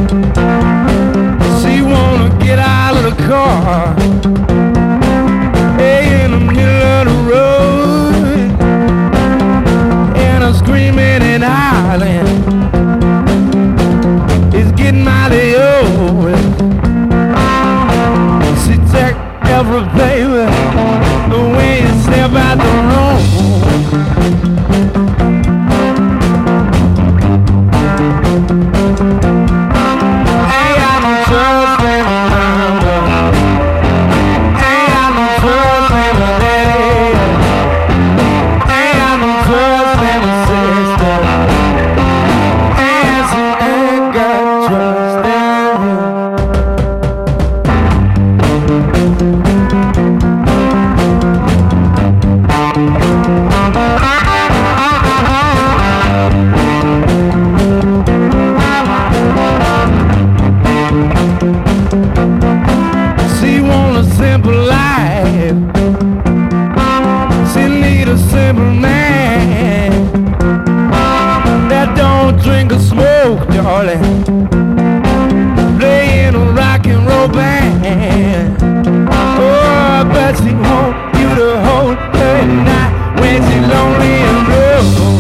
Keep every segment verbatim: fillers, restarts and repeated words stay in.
She wanna get out of the car, hey, in the middle of the road, and I'm screaming and howling. It's getting mighty old. She check every baby the way you step out the room. Simple life. She need a simple man that don't drink or smoke, darling. Playing a rock and roll band. Oh, but she want you to hold her at night when she's lonely and blue.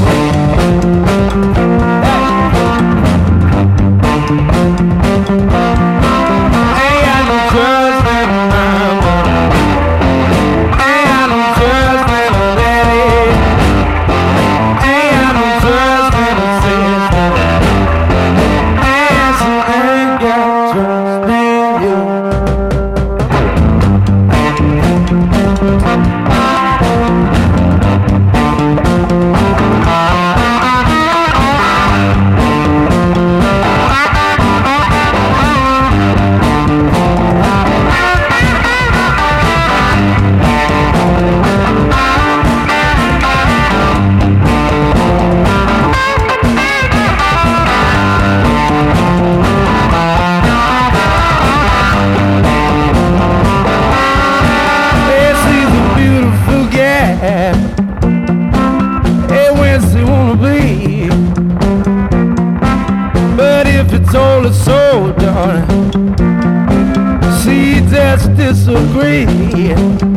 Ain't got no trust in her. Hey, where she wanna be? But if it's all a soul, darling, she just disagree.